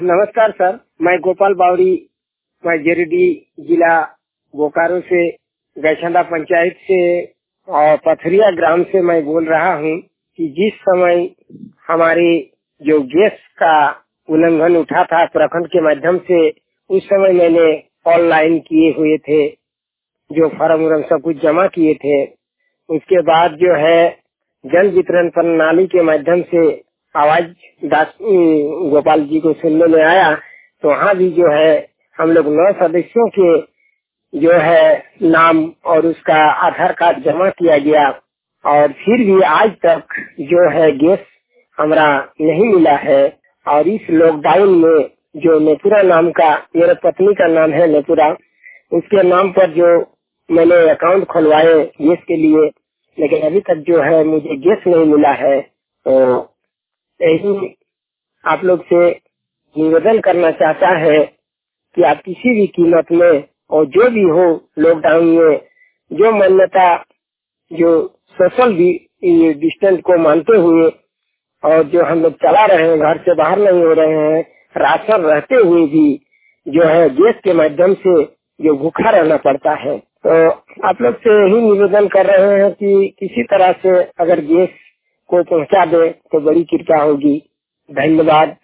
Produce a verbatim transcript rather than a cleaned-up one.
नमस्कार सर, मैं गोपाल बावरी, मैं जेरेडी जिला बोकारो से गैछंदा पंचायत से और पथरिया ग्राम से मैं बोल रहा हूँ कि जिस समय हमारे जो गैस का उल्लंघन उठा था प्रखंड के माध्यम से, उस समय मैंने ऑनलाइन किए हुए थे जो फॉर्म उर्म सब कुछ जमा किए थे। उसके बाद जो है जन वितरण प्रणाली के माध्यम से आवाज दास गोपाल जी को सुनने में आया, तो वहाँ भी जो है हम लोग नौ सदस्यों के जो है नाम और उसका आधार कार्ड जमा किया गया, और फिर भी आज तक जो है गैस हमारा नहीं मिला है। और इस लॉकडाउन में जो नेपुरा नाम का, मेरे पत्नी का नाम है नेपुरा, उसके नाम पर जो मैंने अकाउंट खुलवाए गैस के लिए, लेकिन अभी तक जो है मुझे गैस नहीं मिला है। तो यही आप लोग से निवेदन करना चाहता है कि आप किसी भी कीमत में और जो भी हो लॉकडाउन में जो मान्यता जो सोशल डिस्टेंस को मानते हुए और जो हम लोग चला रहे हैं, घर से बाहर नहीं हो रहे हैं, राशन रहते हुए भी जो है गैस के माध्यम से जो भूखा रहना पड़ता है। तो आप लोग से यही निवेदन कर रहे हैं कि किसी तरह से अगर गैस को पहुंचा दे तो बड़ी कृपा होगी। धन्यवाद।